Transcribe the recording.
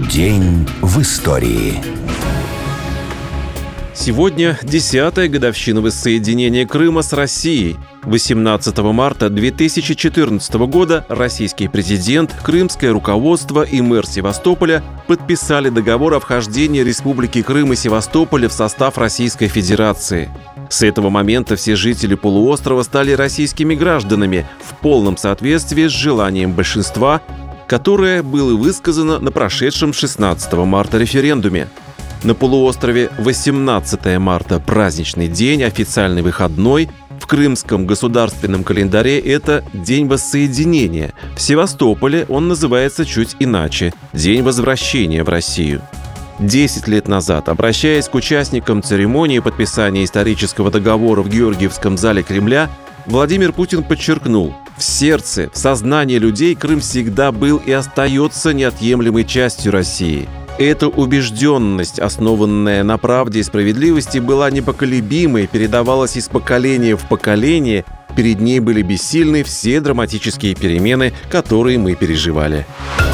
День в истории. Сегодня 10-я годовщина воссоединения Крыма с Россией. 18 марта 2014 года российский президент, крымское руководство и мэр Севастополя подписали договор о вхождении Республики Крым и Севастополя в состав Российской Федерации. С этого момента все жители полуострова стали российскими гражданами в полном соответствии с желанием большинства, которое было высказано на прошедшем 16 марта референдуме. На полуострове 18 марта – праздничный день, официальный выходной. В крымском государственном календаре это День воссоединения. В Севастополе он называется чуть иначе – День возвращения в Россию. 10 лет назад, обращаясь к участникам церемонии подписания исторического договора в Георгиевском зале Кремля, Владимир Путин подчеркнул: в сердце, в сознании людей Крым всегда был и остается неотъемлемой частью России. Эта убежденность, основанная на правде и справедливости, была непоколебимой, передавалась из поколения в поколение. Перед ней были бессильны все драматические перемены, которые мы переживали.